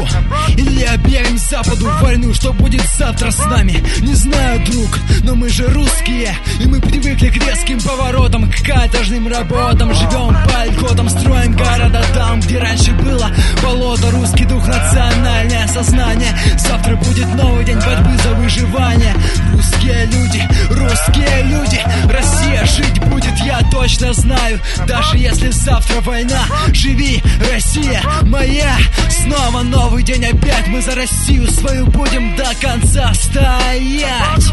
или объявим Западу войну? Что будет завтра с нами? Не знаю, друг, но мы же русские, и мы привыкли к резким поворотам, к каторжным работам. Живем по льготам, строим города там, где раньше было болото. Русский дух, национальное сознание. Завтра будет новый день борьбы за выживание. Русские люди, Россия жить будет, я точно знаю. Даже если завтра война, живи, Россия моя. Снова новый день, опять мы за Россию свою будем до конца стоять.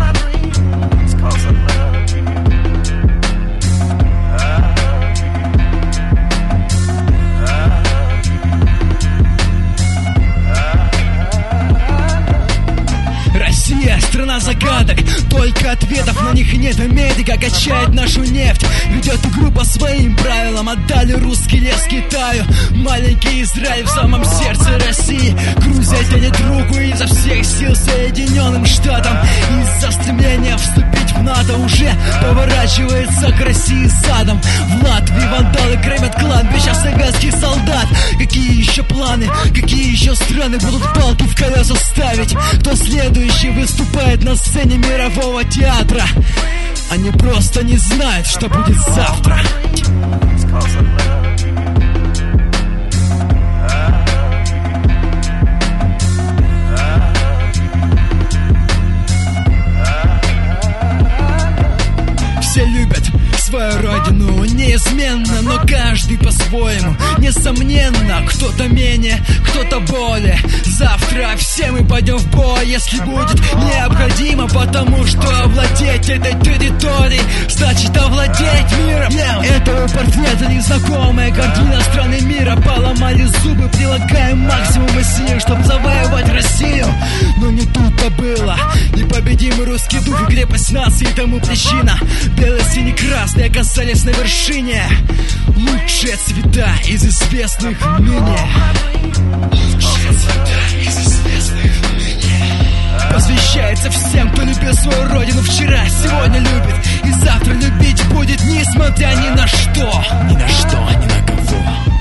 Россия, страна загадок, только ответов на них нет. Америка качает нашу нефть, ведет игру по своим правилам. Отдали русский лес Китаю, маленький Израиль в самом сердце России. Грузия тянет руку изо всех сил Соединенным Штатам. Из-за стремления вступить в НАТО уже поворачивается к России задом. В Латвии вандалы громят кладбища советских солдат. Какие еще планы, какие еще страны будут палки в колеса ставить? Кто следующий выступает на сцене мирового театра? Они просто не знают, что будет завтра. Все любят свою родину неизменно, но каждый по-своему. Несомненно, кто-то менее, кто-то более. Завтра все мы пойдем в бой, если будет необходимо, потому что овладеть этой территорией значит овладеть миром. Это портрет, а не знакомая картина страны мира. Поломали зубы, прилагаем максимум усилий, чтобы завоевать Россию. Но не тут-то было. Непобедимый русский дух и крепость нации тому причина. Белый, синий, красный оказались на вершине. Лучшие цвета из известных ныне. Лучшие цвета из известных ныне. Посвящается всем, кто любил свою родину вчера, сегодня любит и завтра любить будет, несмотря ни на что, ни на кого.